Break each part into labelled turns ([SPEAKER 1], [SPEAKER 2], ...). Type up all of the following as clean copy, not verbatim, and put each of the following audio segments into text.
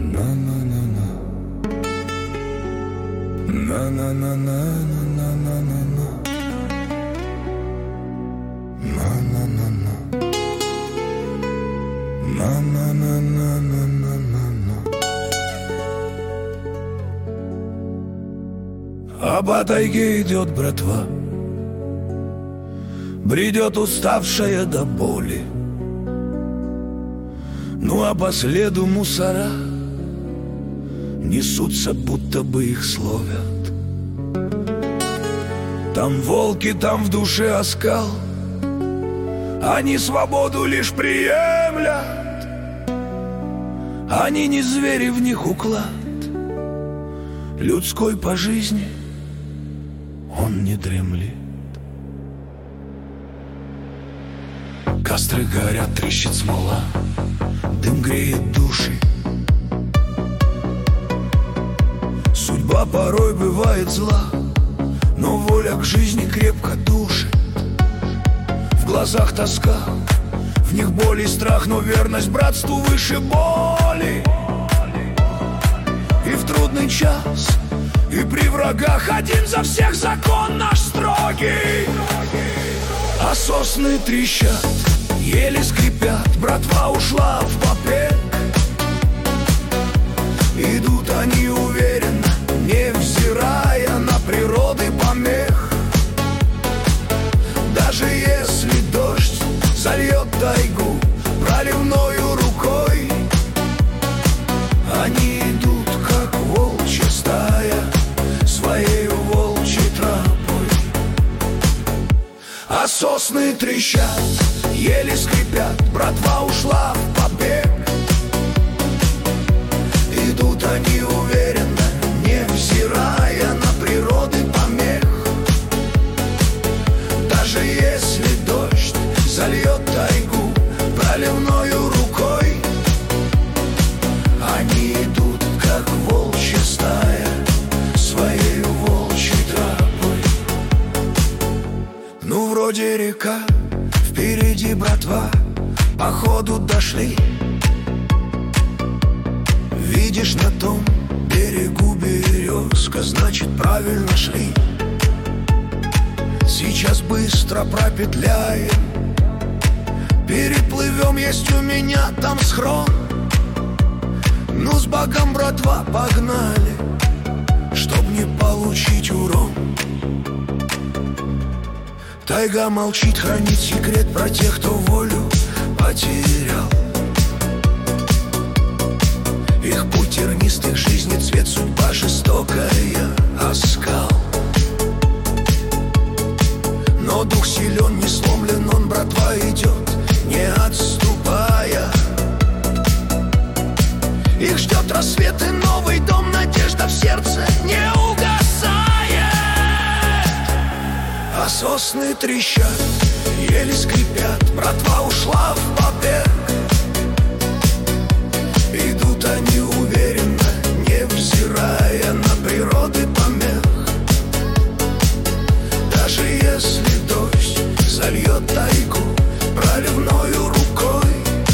[SPEAKER 1] На-на-на-на. На-на-на-на-на-на-на-на. На-на-на-на. На-на-на-на-на-на-на. А по тайге идет братва, бредет уставшая до боли. Ну а по следу мусора несутся, будто бы их словят. Там волки, там в душе оскал, они свободу лишь приемлят. Они не звери, в них уклад людской по жизни, он не дремлет. Костры горят, трещит смола, дым греет души. Судьба порой бывает зла, но воля к жизни крепко душит. В глазах тоска, в них боль и страх, но верность братству выше боли. И в трудный час, и при врагах один за всех закон наш строгий. А сосны трещат, еле скрипят, братва ушла в побег. Идут они уверенно, невзирая на природы помех. Даже если дождь зальет тайгу проливною рукой, они идут, как волчья стая, своей волчьей тропой. А сосны трещат, еле скрипят, братва ушла в побег. Идут они уверенно, невзирая на природы помех. Даже если дождь зальет тайгу проливною рукой, они идут, как волчья стая, своей волчьей тропой. Ну, вроде река, впереди братва, походу дошли. Видишь, на том берегу березка, значит, правильно шли. Сейчас быстро пропетляем, переплывем, есть у меня там схрон. Ну, с богом, братва, погнали, чтоб не получить урон. Тайга молчит, хранит секрет про тех, кто волю потерял. Их путь тернистый, жизни цвет, судьба жестокая, оскал. Но дух силен, не сломлен, он, братва, идет, не отступая. Их ждет рассвет и новый дом, надежда в сердце не угасает. А сосны трещат, еле скрипят, братва ушла в побег. Идут они уверенно, невзирая на природы помех. Даже если дождь зальет тайгу проливною рукой,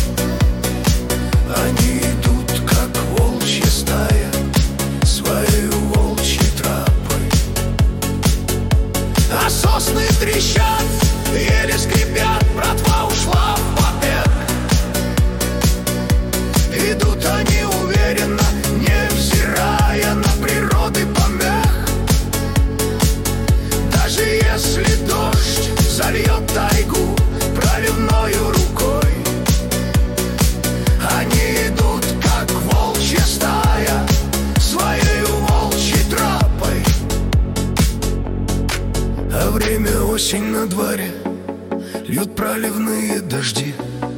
[SPEAKER 1] они идут, как волчья стая, своей волчьей тропой. А сосны трещат, еле скрипят, братва ушла в побег. Идут они уверенно, невзирая на природы помех. Даже если дождь зальет тайгу проливною рукой, они идут, как волчья стая, своей волчьей тропой. А время осень на дворе, льют проливные дожди.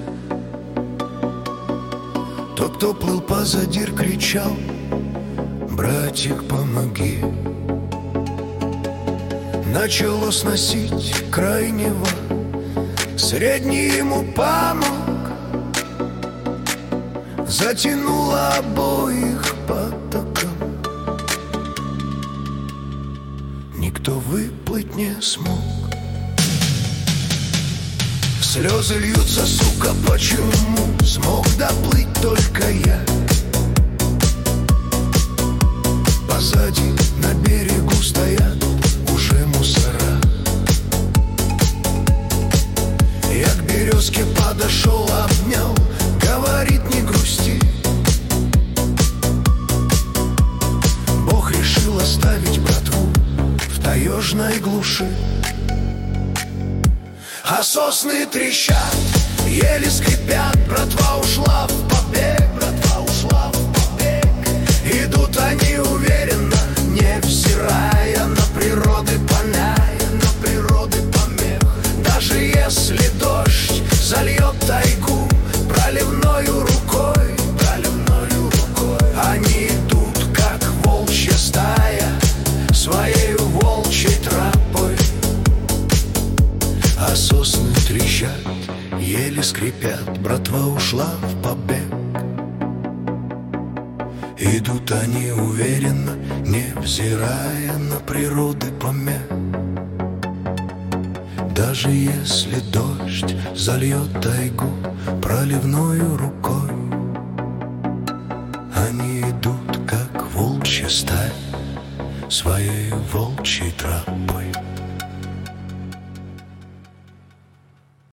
[SPEAKER 1] Тот, кто плыл позади, кричал: братик, помоги. Начало сносить крайнего, средний ему помог. Затянуло обоих потоком, никто выплыть не смог. Слезы льются, сука, почему смог доплыть только я? снежной глуши. А сосны трещат, еле скрипят, братва ушла в побег, братва ушла в побег. Идут они уверенно, невзирая на природы помех, на природы помех. Даже если дождь зальет тайгу проливною рукой, проливною рукой, они идут, как волчья стая, своей волчьей тропой. А сосны трещат, еле скрипят, братва ушла в побег. Идут они уверенно, невзирая на природы помех. Даже если дождь зальет тайгу проливною рукой, они идут, как волчья стая, своей волчьей тропой.